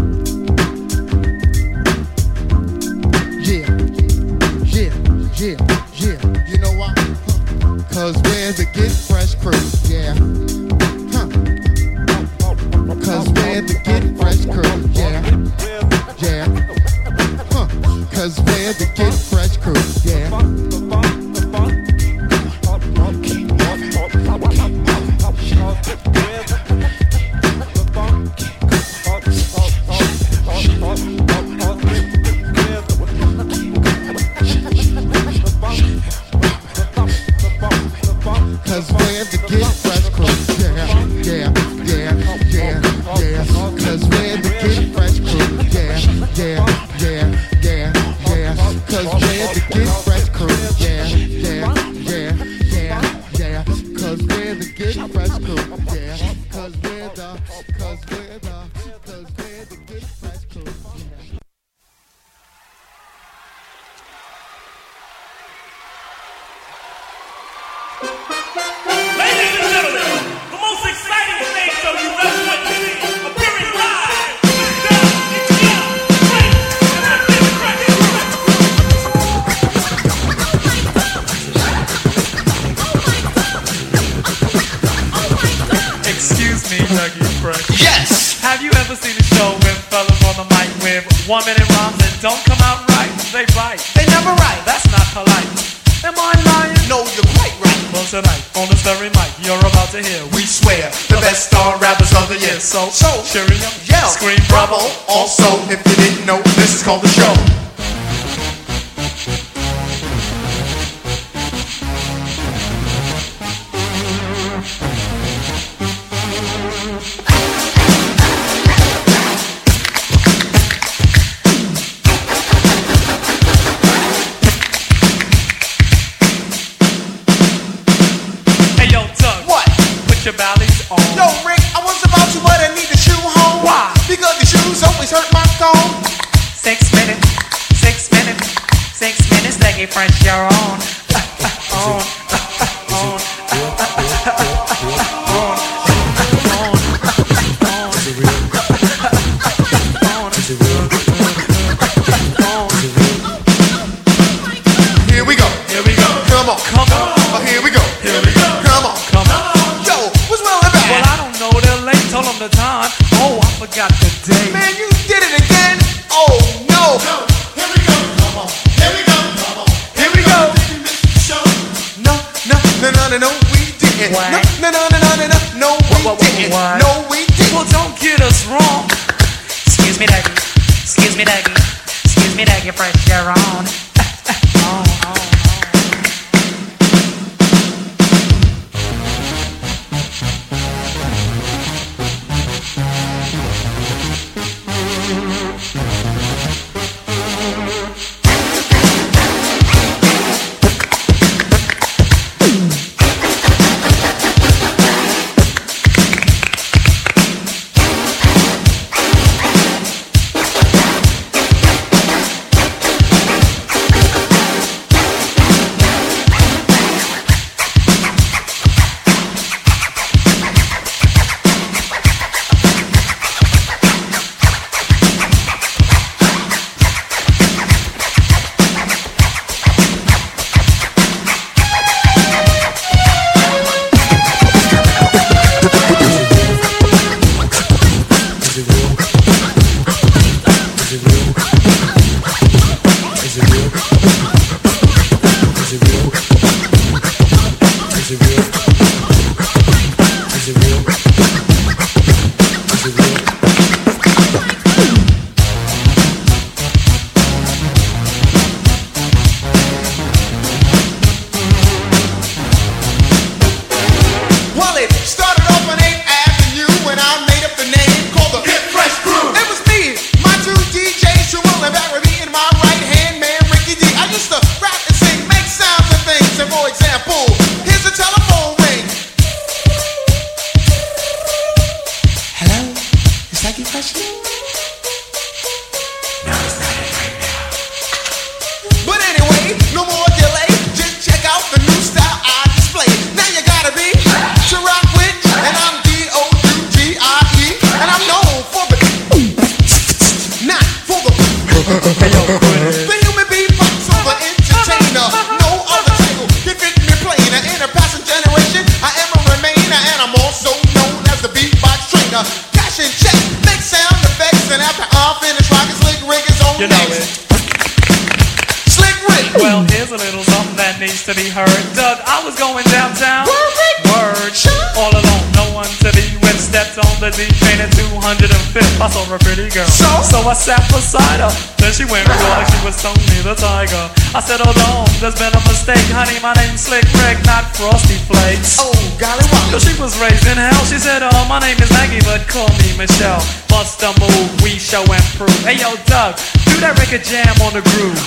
Yeah. You know why? Cause we're the Get Fresh crew. Yeah. Cause we're the Get Fresh crew. Yeah. Cause we're the Get Fresh crew. Yeah. Cause we're the Get Fresh crew. Yeah. Cause we're the Get Fresh crew. Yeah. Cause we're the Get Fresh crew. Yeah. Cause we're the Get Fresh crew. Yeah. Cause we're the Get Fresh crew. Yeah. Ladies and gentlemen, the most exciting stage show you've ever witnessed, appearing live, Excuse me, Dougie Fresh. Yes! Have you ever seen a show with fellas on the mic with 1 minute rhymes that don't come out right? They bite. They never write. That's not polite. Am I lying? No, you're quite right. Well, tonight, on this very mic, you're about to hear, we swear, the best star rappers of the year. So, cheerio, yell, scream, bravo. Also, if you didn't know, this is called the show. Your bally's on. Yo, Rick, I was about to, but I need a shoe home. Why? Because the shoes always hurt my thumb. 6 minutes, 6 minutes, 6 minutes, Dougie Fresh, you're on. Here we go. Come on. Oh, here we go. Come on. Well, I don't know, they're late, told them the time. Oh, I forgot the day. Man, you did it again? Oh, no. Here we go. Come on. Here we go. Here we go. No, we didn't. What? No, we didn't. What? No, we didn't. Well, don't get us wrong. Excuse me, Dougie. Excuse me, Dougie Fresh, you're on. The human beatbox super entertainer. No other title can fit me plainer. In a passing generation, I am a remainer, and I'm also known as the beatbox trainer. Cash and check, make sound effects, and after I'm finished rocking, Slick Rick is on next. Slick Rick. Well, here's a little something that needs to be heard. Doug, I was going downtown. Word. All alone, no one to be with. Stepped on the deep train at 205th. I saw a pretty girl. So I sat beside her. Then she went real like she was Tony the Tiger. I said, hold on, there's been a mistake. Honey, my name's Slick Rick, not Frosty Flakes. Oh, golly, wow. So she was raised in hell. She said, my name is Maggie, but call me Michelle. Bust a move, we show and prove. Hey, yo, Doug, do that record jam on the groove.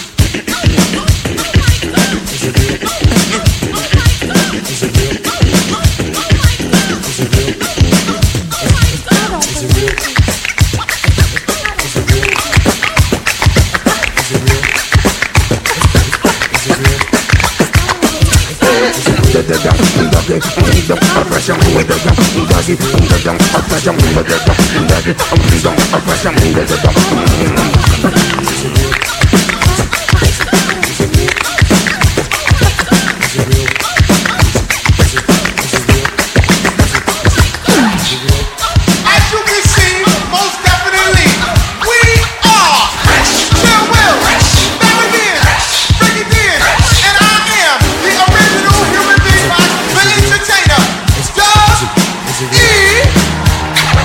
As you can see, most definitely, we are Chill Will, Barry Ben, Ricky Den, and I am the original human beatbox, the entertainer, Doug E.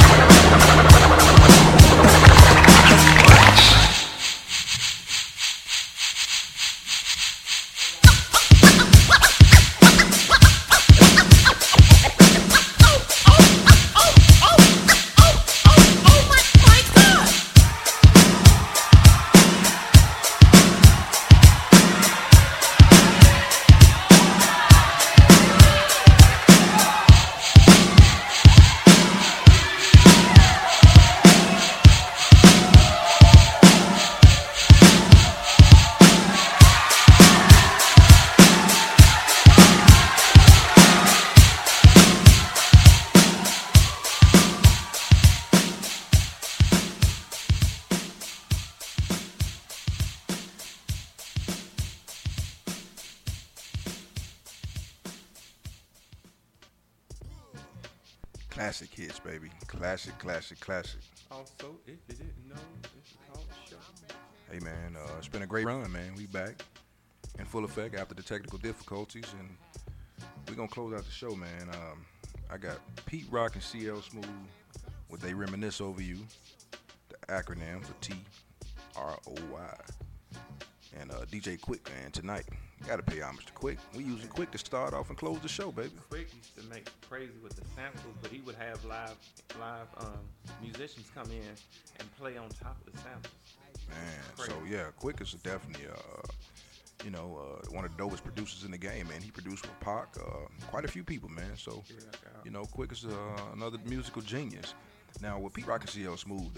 Classic hits, baby. Classic. Also, if you didn't know, it's called show. Hey, man, it's been a great run, man. We back in full effect after the technical difficulties, and we're going to close out the show, man. I got Pete Rock and CL Smooth with They Reminisce Over You, the acronym for TROY. And DJ Quick, man, tonight. Gotta pay homage to Quick. We using Quick to start off and close the show, baby. Quick used to make crazy with the samples, but he would have live musicians come in and play on top of the samples. Man, Crazy. so yeah, Quick is definitely, one of the dopest producers in the game, man. He produced with Pac, quite a few people, man. So, Quick is another musical genius. Now, with Pete Rock and CL Smooth,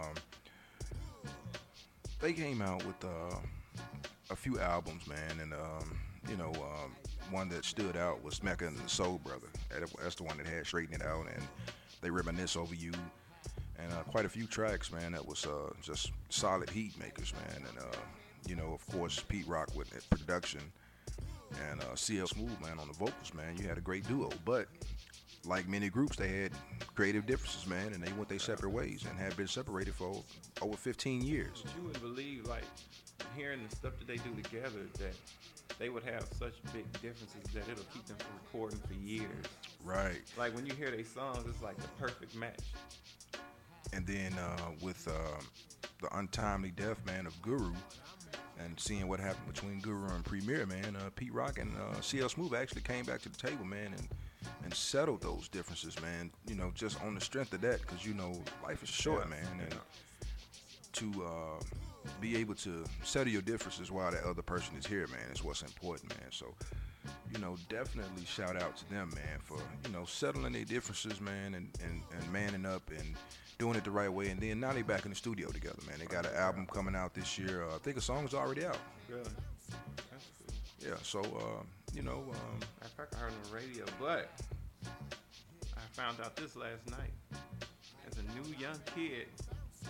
they came out with a few albums, man, and one that stood out was Mecca and the Soul Brother. That's the one that had Straighten It Out and They Reminisce Over You, and quite a few tracks, man, that was just solid heat makers, man. And of course, Pete Rock with production and CL Smooth, man, on the vocals, man. You had a great duo, but like many groups, they had creative differences, man, and they went their separate ways and have been separated for over 15 years. But you would believe, like, hearing the stuff that they do together, that they would have such big differences that it'll keep them from recording for years. Right. Like, when you hear their songs, it's like the perfect match. And then with the untimely death, man, of Guru, and seeing what happened between Guru and Premier, man, Pete Rock and CL Smooth actually came back to the table, man, and settled those differences, man, just on the strength of that, because, life is short, man, and to be able to settle your differences while that other person is here, man, is what's important, man. So, definitely shout out to them, man, for, settling their differences, man, and manning up and doing it the right way. And then now they back in the studio together, man. They got an album coming out this year. I think a song's already out. Really? That's cool. Yeah, so, I fact, I heard on the radio, but I found out this last night. As a new young kid,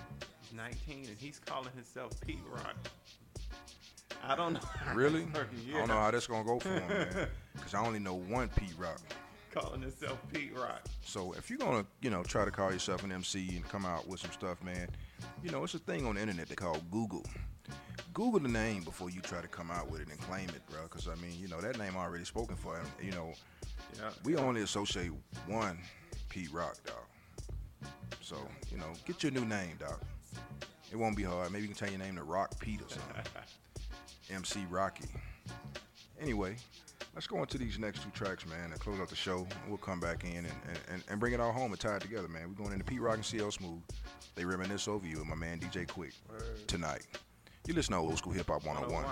He's 19 and he's calling himself Pete Rock. I don't know. Really? Yeah. I don't know how that's gonna go for him, man. Because I only know one Pete Rock. Calling himself Pete Rock. So if you're gonna, try to call yourself an MC and come out with some stuff, man, it's a thing on the internet they call Google. Google the name before you try to come out with it and claim it, bro. Because that name already spoken for him. We only associate one Pete Rock, dog. So get your new name, dog. It won't be hard. Maybe you can change your name to Rock Pete or something. MC Rocky. Anyway, let's go into these next two tracks, man, and close out the show. We'll come back in and bring it all home and tie it together, man. We're going into Pete Rock and CL Smooth. They reminisce over you and my man DJ Quick tonight. You listen to Old School Hip Hop 101.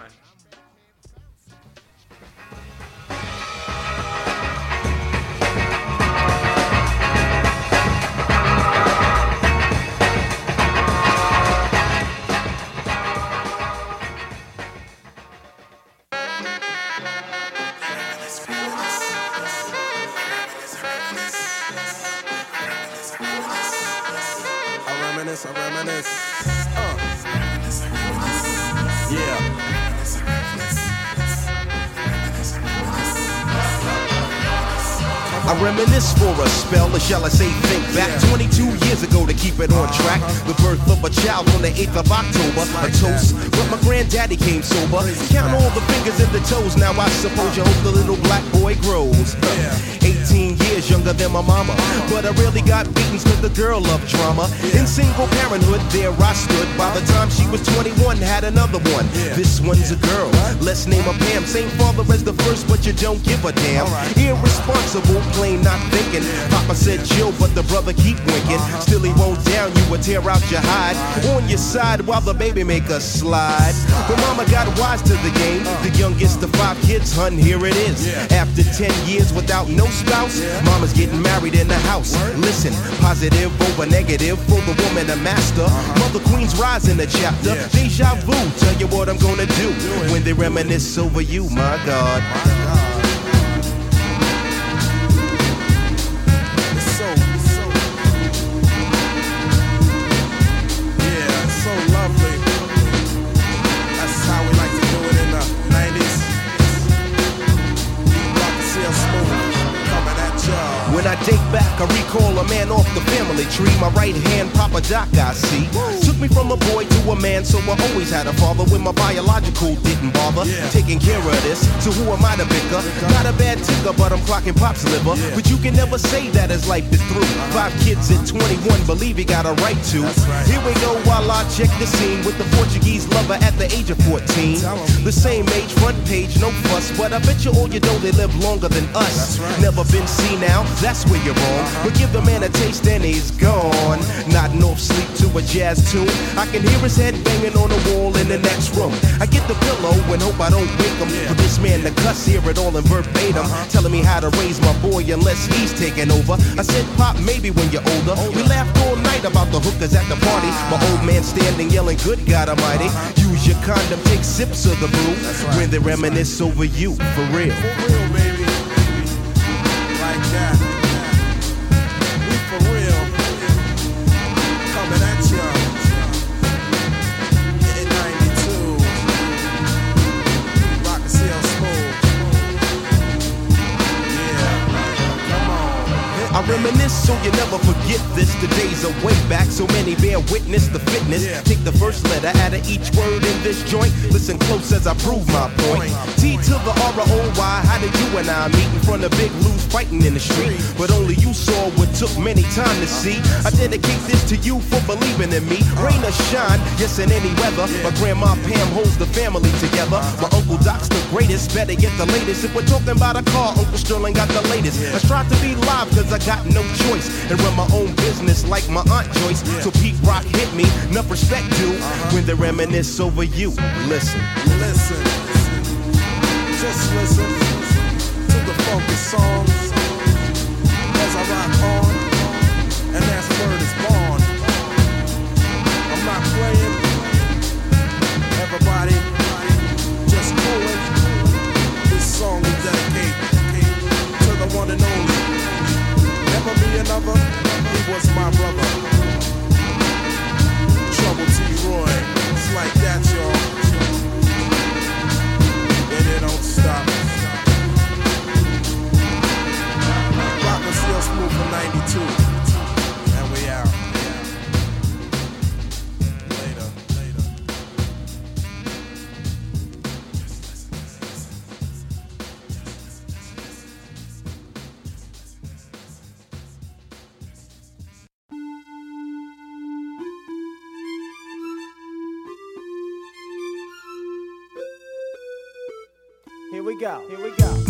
I reminisce. Yeah. I reminisce for a spell, or shall I say think back 22 years ago to keep it on track. The birth of a child on the 8th of October. A toast, but my granddaddy came sober. Count all the fingers and the toes, now I suppose you hope the little black boy grows. 18 years younger than my mama, but I really got beatings cause the girl loved drama. In single parenthood, there I stood. By the time she was 21, had another one. This one's a girl, let's name her Pam. Same father as the first, but you don't give a damn. Irresponsible, plain not thinking. Papa said chill, but the brother keep winking. Still he won't down you or tear out your hide. On your side while the baby make a slide. But mama got wise to the game. The youngest of 5 kids, hun, here it is. After 10 years without no spouse, mama's getting married in the house. Listen, positive over negative for the woman a master. Mother Queen's rise in the chapter. Deja vu, tell you what I'm gonna do when they reminisce over you, my God. When I date back, I recall a man off the family tree. My right hand, Papa Doc, I see. Took me from a boy to a man, so I always had a father. When my biological didn't bother taking care of this. So who am I to bicker? Not a bad ticker, but I'm clocking Pop's liver. But you can never say that his life is through. 5 kids at 21, believe he got a right to. Here we go while I check the scene with the Portuguese lover at the age of 14. The same age, front page, no fuss. But I bet you all you know they live longer than us. Never been seen now. That's where you're wrong. But give the man a taste and he's gone. Nodding off sleep to a jazz tune. I can hear his head banging on the wall in the next room. I get the pillow and hope I don't wake him. For this man to cuss, hear it all in verbatim. Telling me how to raise my boy unless he's taking over. I said, Pop, maybe when you're older. We laughed all night about the hookers at the party. My old man standing yelling, good God Almighty. Use your condom, take sips of the brew. When they reminisce over you, for real. For real, baby. Like that. For real, coming at ya in 92. Rock and CL Smooth. Yeah, come on. I reminisce so you never forget this. The days are way back, so many bear witness the fitness. Take the first letter out of each word in this joint. Listen close as I prove my point. T to the R-O-Y. How did you and I meet in front of Big Lou's fighting in the street? But only you saw what took many time to see. I dedicate this to you for believing in me. Rain or shine, yes in any weather. My grandma Pam holds the family together. My Uncle Doc's the greatest, better get the latest. If we're talking about a car, Uncle Sterling got the latest. I strive to be live cause I got no choice. And run my own business like my Aunt Joyce. So Pete Rock hit me, enough respect due. When they reminisce over you, listen. Listen, just listen to the focus songs as I rock on, and that's word is born. I'm not playing, everybody just coolin'. This song is dedicated to the one and only. Never be another, he was my brother. Trouble we go. Here we go.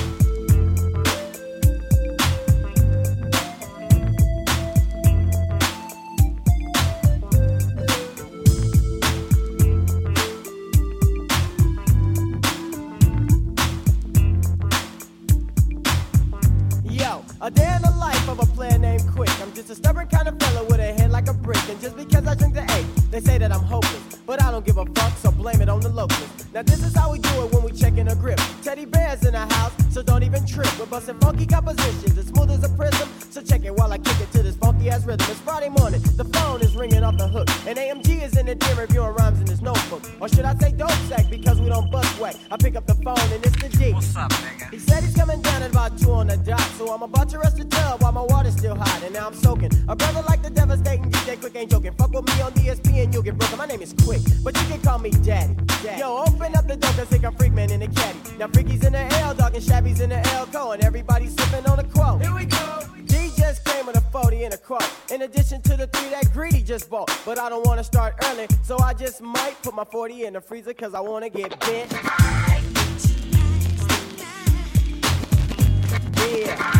A day in the life of a player named Quick. I'm just a stubborn kind of fella with a head like a brick. And just because I drink the A, they say that I'm hopeless. But I don't give a fuck, so blame it on the locals. Now this is how we do it when we check in a grip. Teddy bears in the house, so don't even trip. We're busting funky compositions, as smooth as a prism. So check it while I kick it to this funky ass rhythm. It's Friday morning, the phone is ringing off the hook. And AMG is in the den reviewing rhymes in his notebook. Or should I say dope sack, because we don't bust whack. I pick up the phone and it's the D. What's up, nigga? He said he's coming down at about 2 on the dot. So I'm about to rest the tub while my water's still hot. And now I'm soaking. A brother like the devastating DJ Quick ain't joking. Fuck with me on DSP and you'll get broken. My name is Quick, but you can call me Daddy. Yo, open up the door cause I'm Freak Man in the caddy. Now Freaky's in the L, dog, and Shabby's in the L Co. And everybody's sipping on a quote. Here we go. D just came with a 40 and a quote. In addition to the 3 that Greedy just bought. But I don't want to start early, so I just might put my 40 in the freezer cause I want to get bent. Yeah.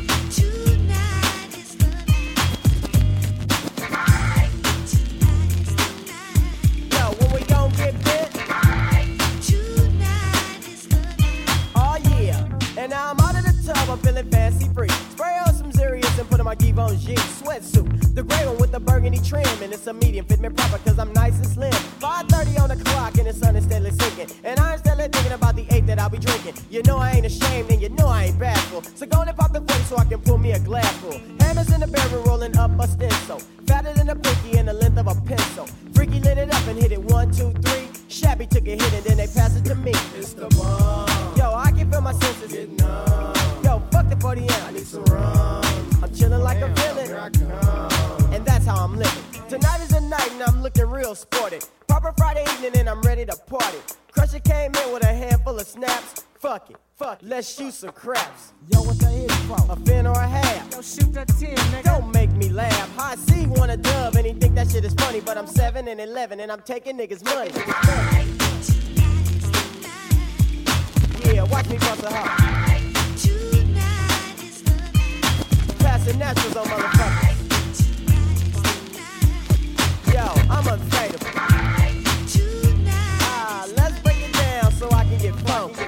And now I'm out of the tub, I'm feeling fancy free. Spray on some Zerius and put on my Givenchy sweatsuit. The gray one with the burgundy trim, and it's a medium, fit me proper cause I'm nice and slim. 5:30 on the clock and the sun is steadily sinking. And I'm steadily thinking about the 8 that I'll be drinking. You know I ain't ashamed and you know I ain't bashful. So go and pop the 40 so I can pull me a glass full. Hammers in the barrel rolling up a stencil. Fatter than a pinky and the length of a pencil. Freaky lit it up and hit it 1, 2, 3. Shabby took a hit and then they passed it to me. It's the bomb. Yo, I can feel my senses getting numb. Yo, fuck the 40 amp. I need some rum. I'm chilling like a villain. Here I come. And that's how I'm living. Tonight is the night and I'm looking real sporty. Proper Friday evening and I'm ready to party. Crusher came in with a handful of snaps. Fuck it. Let's shoot some craps. Yo, what the hit for? A fin or a half? Yo, shoot that 10, nigga. Don't make me laugh. High C want a dub and he think that shit is funny. But I'm 7 and 11 and I'm taking niggas' money. Yeah, watch me bust a hop. Passing naturals on motherfuckers. Yo, I'm unfadable. Let's break it down so I can get funky.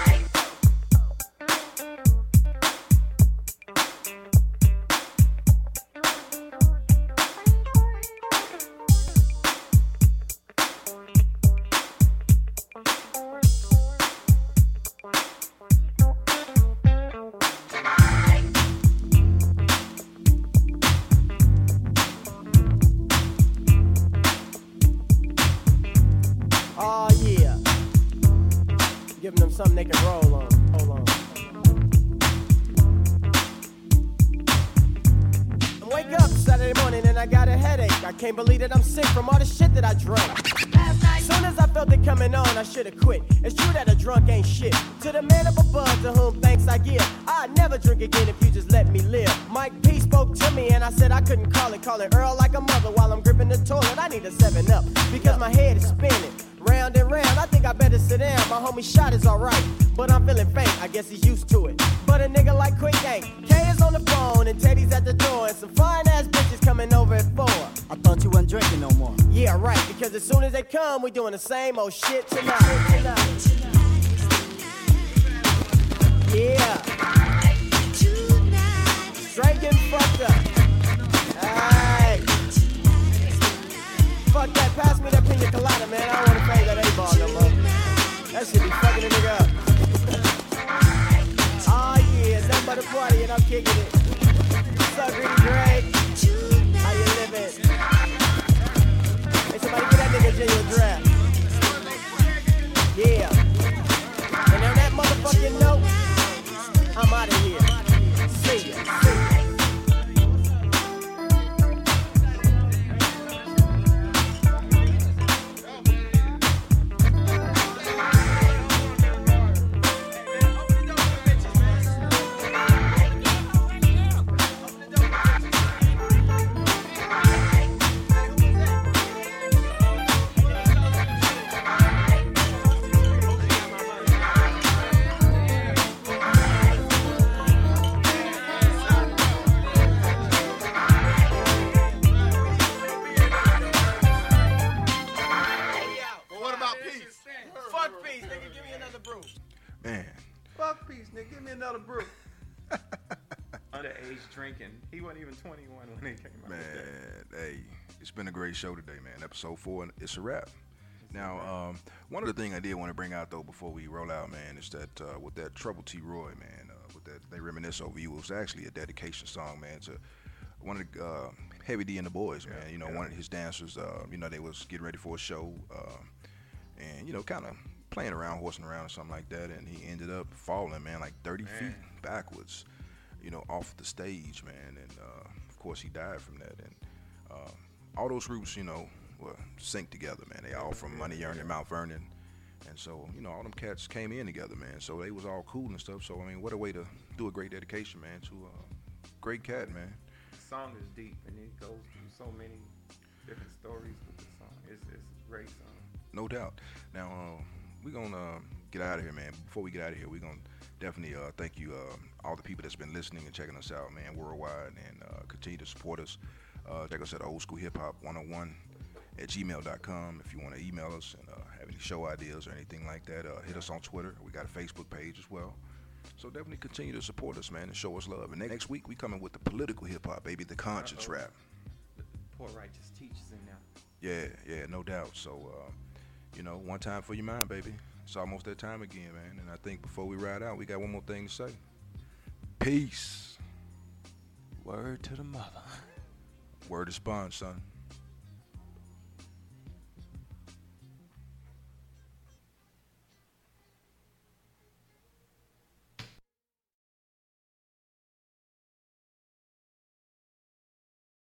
Giving them something they can roll on. Hold on. I wake up Saturday morning and I got a headache. I can't believe that I'm sick from all the shit that I drank. Soon as I felt it coming on, I should've quit. It's true that a drunk ain't shit. To the man up above, to whom thanks I give. I'd never drink again if you just let me live. Mike P spoke to me and I said I couldn't call it Earl like a mother while I'm gripping the toilet. I need a 7-Up because my head is spinning. Round and round, I think I better sit down. My homie shot is alright, but I'm feeling faint. I guess he's used to it. But a nigga like Quick ain't. K is on the phone and Teddy's at the door. And some fine ass bitches coming over at 4. I thought you wasn't drinking no more. Yeah, right, because as soon as they come, we doing the same old shit tonight. Yeah. Straight getting fucked up. Alright. Fuck that, pass me that pina colada, man. I don't wanna pay that A-ball no more. That shit be fucking a nigga up. Oh yeah, it's nothing but a party and I'm kicking it. What's up, Greedy Greg? How you living? Hey, somebody get that nigga a genuine draft. Yeah. And on that motherfucking note, I'm out of here. See ya. Man. Fuck peace, nigga. Give me another brew. Underage drinking. He wasn't even 21 when he came out. Man, hey, it's been a great show today, man. Episode 4, it's a wrap. Now, one of the things I did want to bring out, though, before we roll out, man, is that with that Trouble T. Roy, man, with that They Reminisce Over You, it was actually a dedication song, man, to one of the Heavy D and the Boys, man. You know, one of his dancers, you know, they was getting ready for a show and, you know, kind of playing around, horsing around or something like that, and he ended up falling, man, like 30 feet backwards, you know, off the stage, man, and of course he died from that, and all those groups, you know, were synced together, man. They all from Money Earning, Mount Vernon, and so, you know, all them cats came in together, man, so they was all cool and stuff, so, I mean, what a way to do a great dedication, man, to a great cat, man. The song is deep, and it goes through so many different stories with the song. It's a great song. No doubt. Now, we're going to get out of here, man. Before we get out of here, we're going to definitely thank you, all the people that's been listening and checking us out, man, worldwide, and continue to support us. Check us at oldschoolhiphop101@gmail.com. If you want to email us and have any show ideas or anything like that, hit us on Twitter. We got a Facebook page as well. So definitely continue to support us, man, and show us love. And next week, we coming with the political hip-hop, baby, the conscience rap. Poor righteous teachers in there. Yeah, no doubt. So, you know, one time for your mind, baby. It's almost that time again, man. And I think before we ride out, we got one more thing to say. Peace. Word to the mother. Word to spawn, son.